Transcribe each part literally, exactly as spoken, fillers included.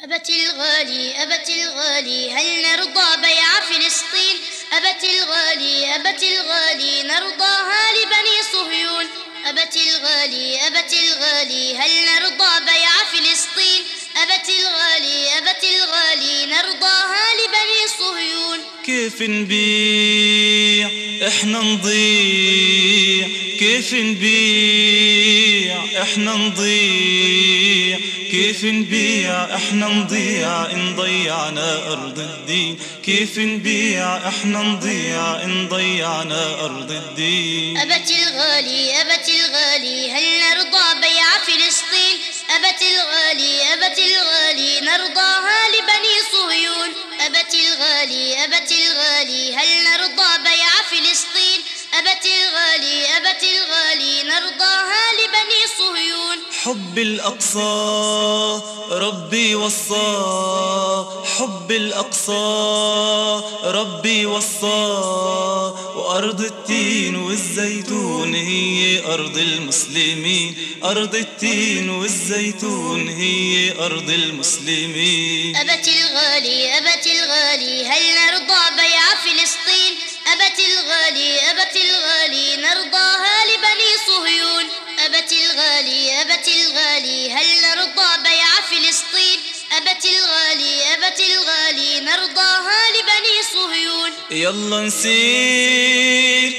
أبتي الغالي أبتي الغالي هل نرضى بيع فلسطين؟ أبتي الغالي أبتي الغالي نرضاها لبني صهيون. أبتي الغالي أبتي الغالي هل نرضى بيع فلسطين؟ أبتي الغالي أبتي الغالي نرضاها لبني صهيون. كيف نبيع احنا نضيع، كيف نبيع احنا نضيع، كيف نبيع احنا نضيع ان ضيعنا ارض الدين، كيف نبيع احنا نضيع ان ضيعنا ارض الدين. أبتي الغالي أبتي الغالي هل نرضى بيع فلسطين؟ أبتي الغالي أبتي الغالي نرضاها لبني صهيون. أبتي الغالي أبتي الغالي هل نرضى بيع فلسطين؟ أبتي الغالي أبتي الغالي نرضاها لبني صهيون. حب الأقصى ربي وصى، حب الأقصى ربي وصى، وأرض التين والزيتون هي أرض المسلمين، أرض التين والزيتون هي أرض المسلمين. أبتي الغالي أبتي الغالي هل نرضى بيع فلسطين؟ أبتي الغالي أبتي الغالي نرضاها لبني صهيون. أبتي الغالي أبتي الغالي هل نرضى بيع فلسطين؟ أبتي الغالي أبتي الغالي نرضاها لبني صهيون. يلا نسير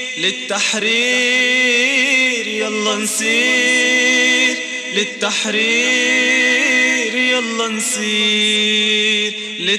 للتحرير، يلا نسير للتحرير، يلا نسير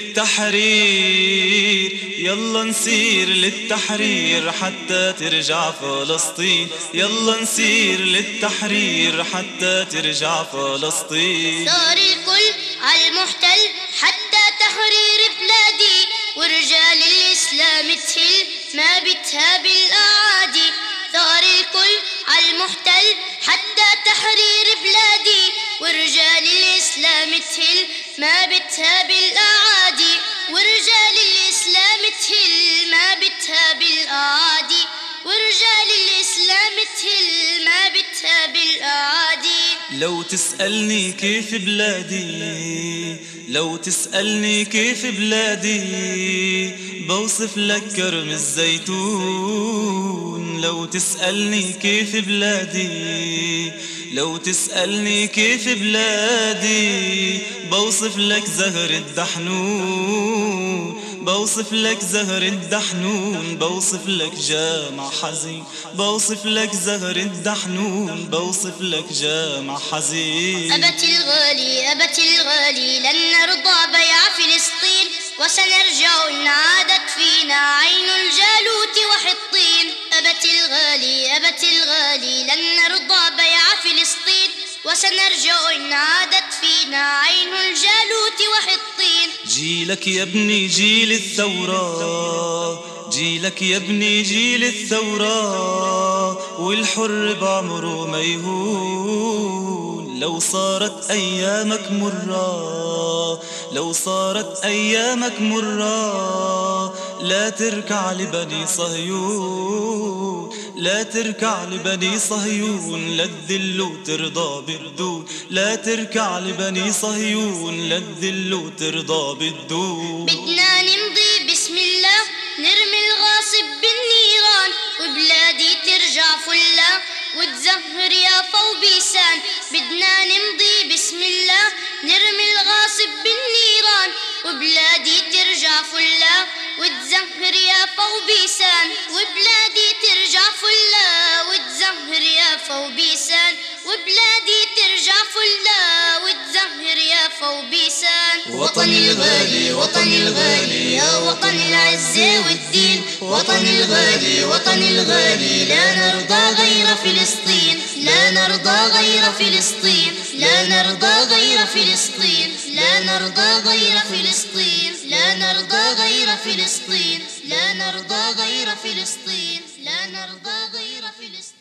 للتحرير، يلا نسير للتحرير حتى ترجع فلسطين، يلا نسير للتحرير حتى ترجع فلسطين. ثار الكل على المحتل حتى تحرير بلادي، ورجال الإسلام تهل ما بتهاب الأعادي. ثار الكل على المحتل حتى تحرير بلادي، ورجال الإسلام تهل ما بتهاب الأعادي، ورجال الإسلام تهل ما بتهاب الأعادي، ورجال الإسلام تهل ما بتهاب الأعادي. لو تسألني كيف بلادي، لو تسألني كيف بلادي، بوصف لك كرم الزيتون. لو تسألني كيف بلادي، لو تسألني كيف بلادي، بوصف لك زهر الدحنون، بوصف لك زهر الدحنون، بوصف لك جامع حزين، بوصف لك زهر الدحنون، بوصف لك جامع حزين. أبتي الغالي أبتي الغالي لن نرضى بيع فلسطين، وسنرجع إن عادت فينا عين الجالوت وحطين. أبتي الغالي أبتي الغالي لن نرضى بيع فلسطين، وسنرجع إن عادت فينا عين الجالوت وحطين. جيلك يا ابني جيل الثورة، جيلك يا ابني جيل الثورة، والحر بعمره ما يهون. لو صارت أيامك مرة، لو صارت أيامك مرة، لا تركع لبني صهيون، لا تركع لبني صهيون، لا تذل وترضى بالدون، لا تركع لبني صهيون، لا تذل وترضى بالدون. بدنا نمضي بسم الله نرمي الغاصب بالنيران، وبلادي ترجع فلا وتزهر يافا وبيسان. بدنا نمضي بسم الله نرمي الغاصب بالنيران، وبلادي ترجع فلا وتزهر يافا وبيسان، وبلادي ترجع فلا وتزهر يافا وبيسان، وبلادي ترجع فلا وتزهر يافا وبيسان. وطني الغالي وطني الغالي يا وطن العزة والدين، وطني الغالي وطني الغالي لا نرضى غير فلسطين، لا نرضى غير فلسطين، لا نرضى غير فلسطين، لا نرضى غير فلسطين، لا نرضى غير فلسطين، لا نرضى غير فلسطين، لا نرضى غير فلسطين.